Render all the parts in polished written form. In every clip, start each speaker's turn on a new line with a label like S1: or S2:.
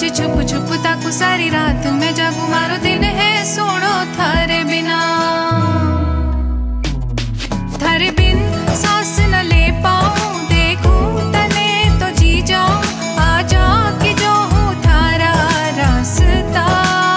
S1: तुझे छुप छुप ताकू सारी रात मैं जागू मारो दिन है सोनो थारे बिना। थारे बिन सांस न ले पाऊं देखूं तने तो जी जाऊं आजा कि जो हूँ थारा रास्ता।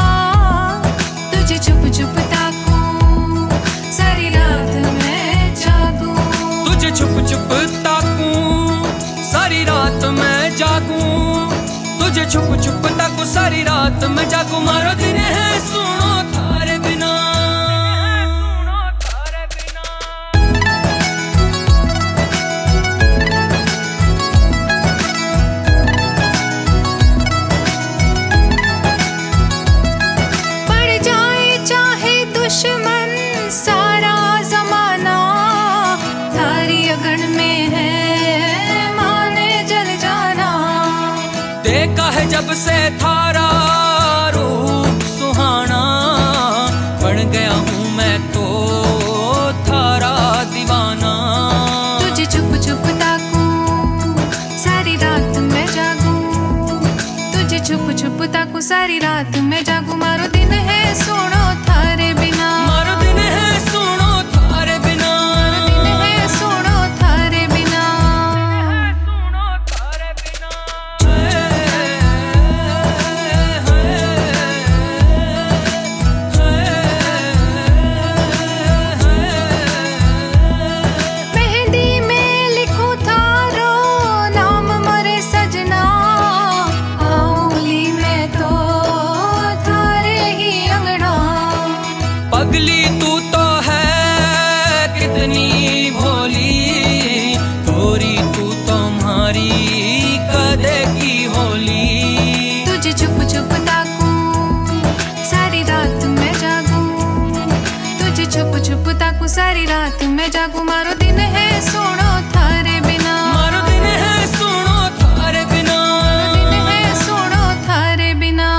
S1: तुझे छुप छुप ताकूं सारी रात मैं जागूं।
S2: तुझे छुप छुप ताकूं सारी रात मैं जागूं। तुझे छुप छुप ताकूं सारी रात मैं जागूं मारो दिन है सुनो थारे बिना।
S1: पड़ जाए चाहे दुश्मन सारा जमाना थारी अगन में है माने जल जाना।
S2: देखा है जब से थारा रूप सुहाना बन गया हूँ मैं तो थारा दीवाना।
S1: तुझे छुप छुप ताकूं सारी रात मैं जागूं। तुझे छुप छुप ताकूं सारी रात मैं जागूं मारो दिन है सोनो थारे बिना।
S2: मारो दिन है सुनो थारे बिना।
S1: मारो दिन है सोनो थारे बिना। मेहंदी में लिखूं थारो नाम मोरे सजना आऊंगी मैं तो थारे ही अंगना।
S2: पगली तू तो है कितनी भोली गोरी तू तुम्हारी कदे की होली।
S1: तुझे छुप छुप ताकूं सारी रात मैं जागूं। तुझे छुप छुप ताकूं सारी रात मैं जागूं मारो दिन है सोनो थारे बिना।
S2: मारो दिन है सुनो थारे बिना।
S1: मारो दिन है सोनो थारे बिना।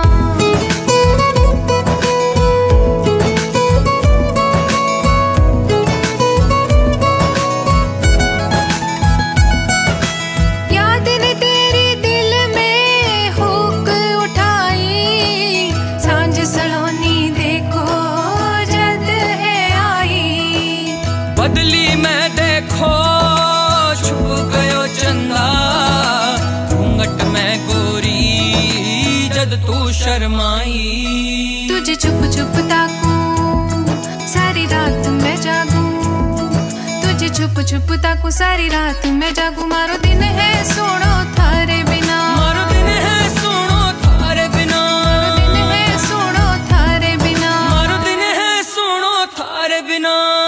S1: याद ने तेरी दिल में हुक उठाई सांझ सलोनी देखो जद है आई।
S2: बदली मैं देखो छुप गयो चंदा घूंघट में गोरी जद तू शर्माई।
S1: तुझे छुप छुप ताकूं सारी रात मैं जागूं। तुझे छुप छुप ताकूं सारी रात मैं जागूं मारो दिन है सोनो थारे बिना।
S2: मारो दिन है सुनो थारे बिना।
S1: मारो दिन है सोनो थारे बिना।
S2: मारो दिन है सुनो थारे बिना।